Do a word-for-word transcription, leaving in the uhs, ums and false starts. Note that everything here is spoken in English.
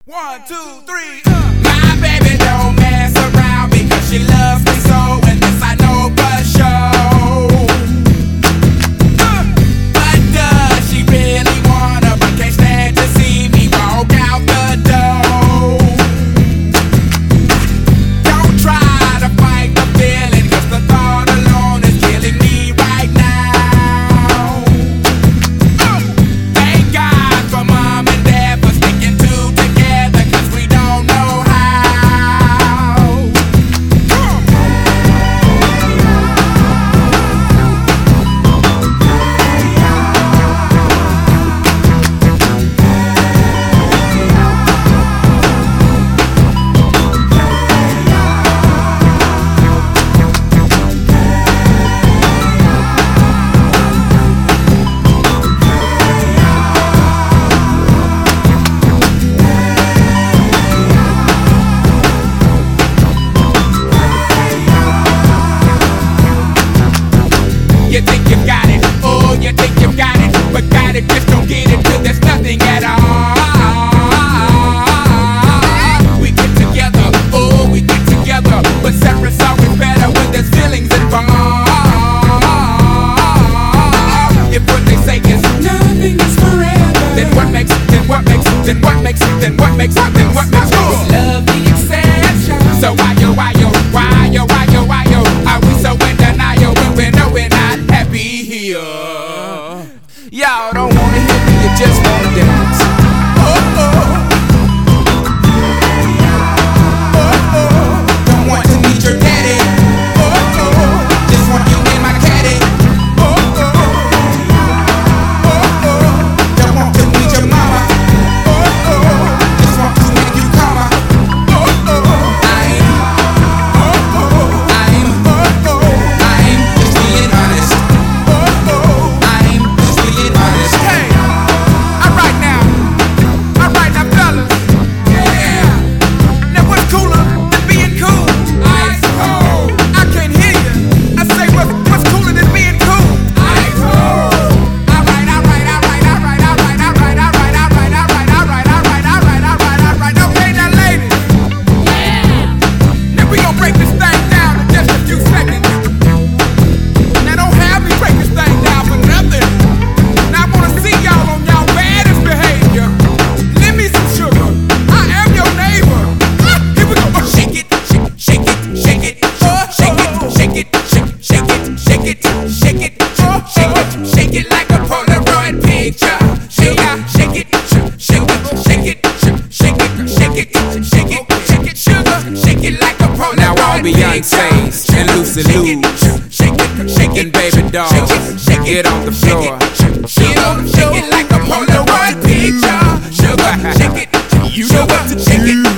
One, two, three. Uh. My baby don't mess around because she loves me so, and this I know for sure. Uh. But does she really wanna? But can't stand to see me walk out the door. Don't try to fight the feeling, 'cause the thought alone is killing me right now. Uh. Thank God for mom and dad for sticking two together, 'cause we don't know how. Uh. You think you got it, oh, you think you got it, but got it, just don't get it till there's nothing at all. We get together, oh, we get together, but separate's always better when there's feelings involved. If what they say is nothing is forever, then what makes, then what makes, then what makes, then what makes, then what makes love the exception? So why yo, why yo, why yo, why yo, why yo, are we so in denial when we know we're not happy here? Y'all don't wanna hear me, you just wanna dance. Oh oh, oh oh, don't want to meet your daddy. Oh oh, just want you in my caddy. Oh oh, oh oh, don't want to meet your mama. Oh oh, just want to make you calmer. Oh oh, I'm, oh oh, I'm, oh oh, I'm just being honest. Oh oh, I'm just being honest. Hey, alright now, alright now, fellas. Yeah. Now what's cooler than being cool? Ice cold. I can't hear you. I say what's what's cooler than being cool? Ice cold. Alright, alright, alright, alright, alright, alright, alright, alright, alright, alright, alright, alright, alright, alright. Okay now, ladies. Yeah. Now we gon' break this thing down in just a few seconds. Now don't have me break this thing down for nothing. Now I wanna see y'all on y'all baddest behavior. Lend me some sugar. I am your neighbor. Ah, here we go. Oh, shake it, shake, shake it, shake it, oh, shake it, shake it, shake, shake it, shake it, shake it, oh, shake it, shake it like a Polaroid picture. Shake it, shake it, shake it, shake it, shake it, shake it, shake it, shake it, sugar, shake it like a Polaroid picture. Now all Beyonce's and Lucy Lou's and Baby Dolls, get on the floor. Get on the floor, shake it like a Polaroid picture. Sugar, shake it, you know what to shake it.